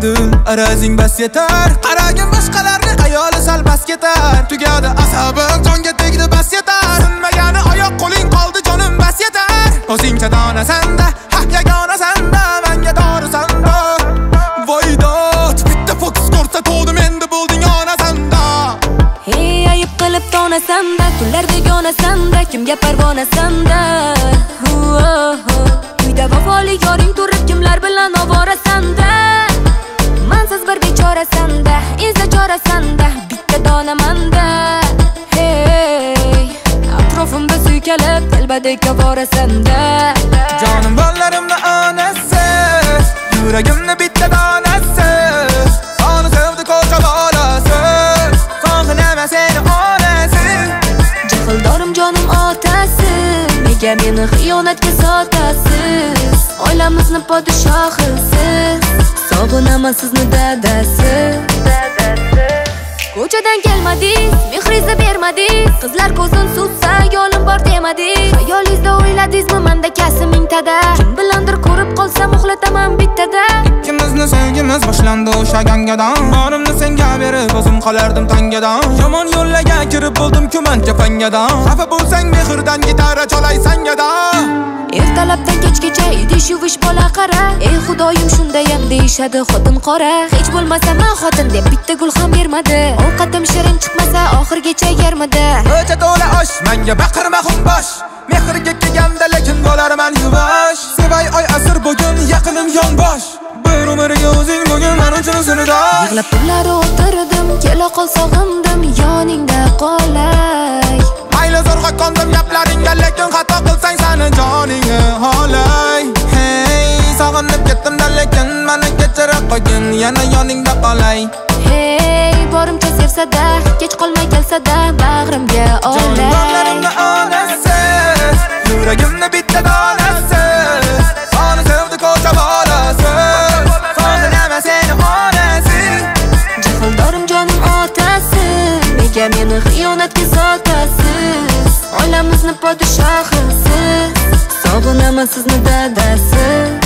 dil arazing bas yetar. Qaragin boshqalarni ayoli sal bas ketar. Tugadi asabim jonga tegdi bas yetar. Sinmagani oyoq qo'ling qoldi jonim bas yetar. O'zingcha donasanda haq yagona sanda menga dori sanda. Voydot bitta fokus ko'rsatdim endi bo'lding ona sanda. Hey ayib qilib donasanda kunlar begonasanda kimga parvonasanda. Uyda vafoli yoring turib kimlar bilan ovorasanda. Mansiz bir bechorasanda izla chorasanda bitta donamanda. Hey atrofimda suykalib telbadek ovorasanda. Jonim bollarimni onasi yuragimni bitta donasi. Soni sevdi ko'cha bolasi faqat seni onasi. Jahildorim jonim otasi nega meni xiyonatga sotasiz? Oilamizni podshohisiz sog'inaman sizni dadasi. Ko'chadan kelmadingiz, mehringizni bermadingiz. Qizlar ko'zin sutsa yo'lim bor demadingiz. Xayolingizda o'yladingizmi menda kasb mingtada? Kim bilandir ko'rib qolsam uxlataman bittada. Ikkimizni sevgimiz boshlandi o'sha gangadan. Borimni senga berib o'zim qolardim tangadan. Yomon yo'llarga kirib bo'ldim kumancha fangadan. Xafa bo'lsang mehrdan gitara cholay sangadan. Ertalabdan kechgacha idish yuvish bola qara. Ey xudoyim shundayam deyishadi xotin qora. Hech bo'lmasa men xotin deb bitta gul ham bermadi. Ovqatim shirin chiqmasa oxirgacha yermidi. O'cha to'la osh menga baqirma xumbosh. Mehrga kelganda lekin bo'larman yuvosh. Sevay oy asr bugun yaqinim yonbosh. Bir umrga o'zing bugun men uchun sirdosh. Yig'lab tunlar o'tirdim kela qol sog'indim yoningda qolay. Mayli zo'rg'a qondim gaplaringga lekin xato qilsang seni joningga holay. Hey sog'inib ketdim-da lekin meni kechirib qo'ygin yana yoningda qolay. Hey borimcha sevsa-da kech qolmay kelsa-da bag'rimga olay. Jonlarimni onasi yuragimni bitta donasi. Soni sevdi ko'cha bolasi faqat seni onasi. Jahildorim jonim otasi nega meni xiyonatga sotasiz? Oilamizni podshohisiz sog'inaman sizni dadasi.